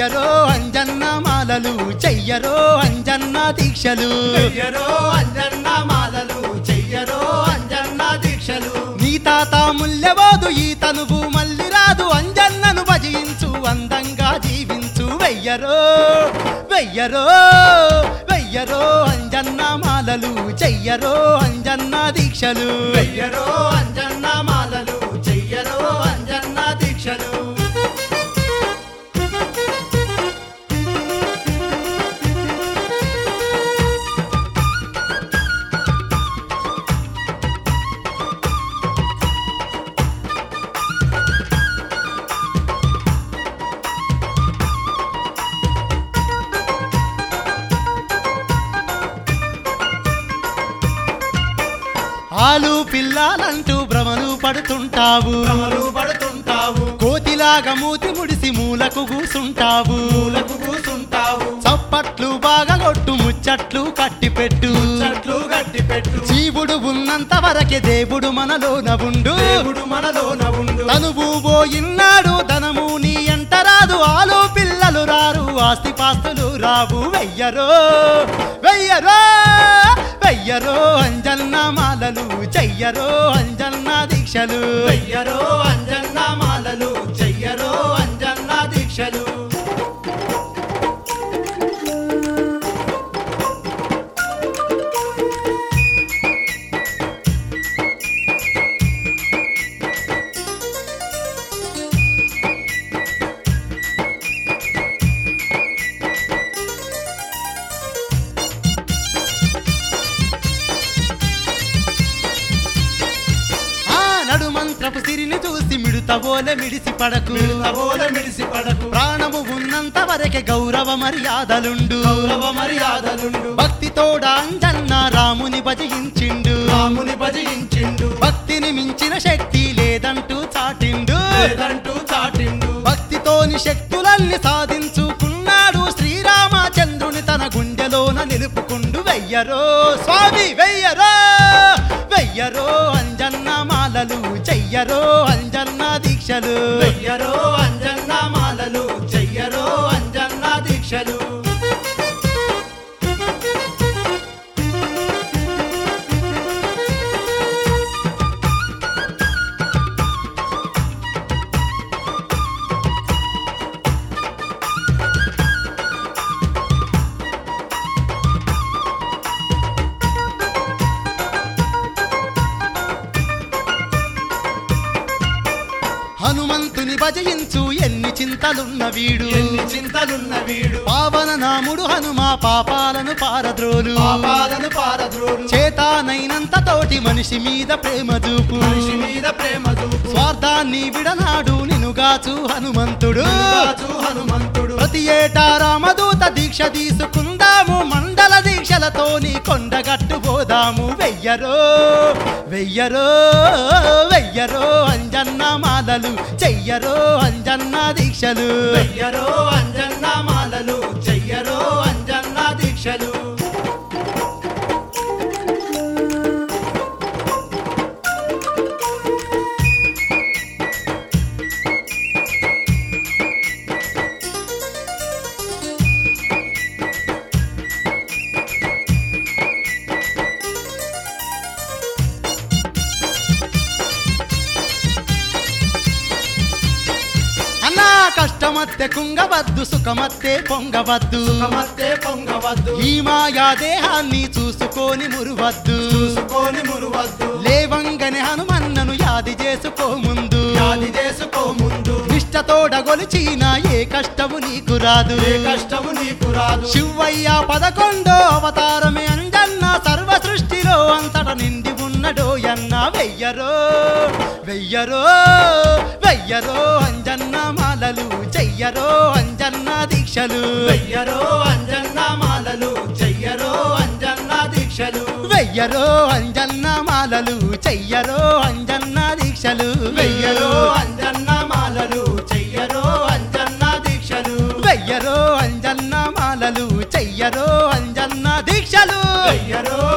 వెయ్యరో అంజన్న మాలలు చెయ్యరో అంజన్న దీక్షలు వెయ్యరో అంజన్న మాలలు చెయ్యరో అంజన్న దీక్షలు నీ తాత ముల్లెబోదు ఈ తనువు మళ్ళీ రాదు అంజన్నను భజించు అందంగా జీవించు వెయ్యరో వెయ్యరో వెయ్యరో అంజన్న మాలలు చెయ్యరో అంజన్న దీక్షలు వెయ్యరో అంజన్న మాలలు చెయ్యరో అంజన్న దీక్షలు ఆలు పిల్లాలంటూ భ్రమలు పడుతుంటావు భ్రమలు పడుతుంటావు కోతిలాగా మూతి ముడిసి మూలకు కూసుంటావు పూలకు కూసుంటావు చప్పట్లు బాగా కొట్టు ముచ్చట్లు కట్టిపెట్టు చెట్లు గట్టి పెట్టు జీవుడు ఉన్నంత వరకే దేవుడు మనలోన ఉండు దేవుడు మనలోన ఉండు తనువు పోయిన్నాడు ధనము నీ ఎంట రాదు ఆలు పిల్లలు రారు ఆస్తిపాస్తులు రావు వెయ్యరో వెయ్యరో వెయ్యరో అంజన్న మాలలు చెయ్యరో అంజన్న దీక్షలు వెయ్యరో అంజన్న మాలలు చెయ్యరో అంజన్న దీక్షలు నడుమంత్రపు సిరిని చూసి మిడుతబోలే మిడిసి పడకు మిడతబోల మిడిసి పడకు ప్రాణము ఉన్నంత వరకే గౌరవ మర్యాదలుండు గౌరవ మర్యాదలుండు భక్తితోడ అంజన్న రాముని భజించిండు రాముని భజించిండు భక్తిని మించిన శక్తి లేదంటూ చాటిండు లేదంటూ చాటిండు భక్తితోని శక్తులన్నీ సాధించుకున్నాడు శ్రీరామచంద్రుని తన గుండెలోన నిలుపుకుండు వెయ్యరో స్వామి వెయ్యరో వెయ్యరో అంజన్న మాలలు చెయ్యరో అంజన్న దీక్షలు వెయ్యరో అంజన్న మాలలు చెయ్యరో అంజన్న దీక్షలు హనుమంతుని భజయించు ఎన్ని చింతలున్న వీడు ఎన్ని చింతలున్న వీడు పావన నాముడు హనుమా పాపాలను పారద్రోలు పాపాలను పారద్రోలు చేతానైనంత తోటి మనిషి మీద ప్రేమ చూపు మనిషి మీద ప్రేమ చూపు స్వార్థాన్ని విడనాడు నినుగాచు హనుమంతుడు రాజు హనుమంతుడు ప్రతి ఏటా రామదూత దీక్ష తీసుకుందాము మండల దీక్షలతోని కొండగట్టు పోదాము వెయ్యరో వెయ్యరో వెయ్యరో అంజన్న మాలలు చెయ్యరో అంజన్న దీక్షలు వెయ్యరో అంజన్న మాలలు చెయ్యరో అంజన్న దీక్షలు అన్నా కష్టమత్తే కుంగవద్దు సుఖమత్తే పొంగవద్దు సుఖమత్తే పొంగవద్దు ఈ మాయా దేహాన్ని చూసుకొని మురువద్దు చూసుకొని మురువద్దు లేవంగనే హనుమన్నను యాది చేసుకోముందు యాది చేసుకో ముందు నిష్టతోడ గొలిచిన ఏ కష్టము నీకు రాదు ఏ కష్టము నీకు రాదు శివయ్య 11వ అవతారమే అంజన్న సర్వ సృష్టిలో అంతట నిండి ఉన్నడో అన్న వెయ్యరో వెయ్యరో వెయ్యరో అంజన్న మాలలు చెయ్యరో అంజన్న దీక్షలు వెయ్యరో అంజన్న మాలలు చెయ్యరో అంజన్న దీక్షలు వెయ్యరో అంజన్న మాలలు చెయ్యరో అంజన్న దీక్షలు వెయ్యరో అంజన్న మాలలు చెయ్యరో అంజన్న దీక్షలు వెయ్యరో అంజన్న మాలలు చెయ్యరో అంజన్న దీక్షలు వెయ్యరో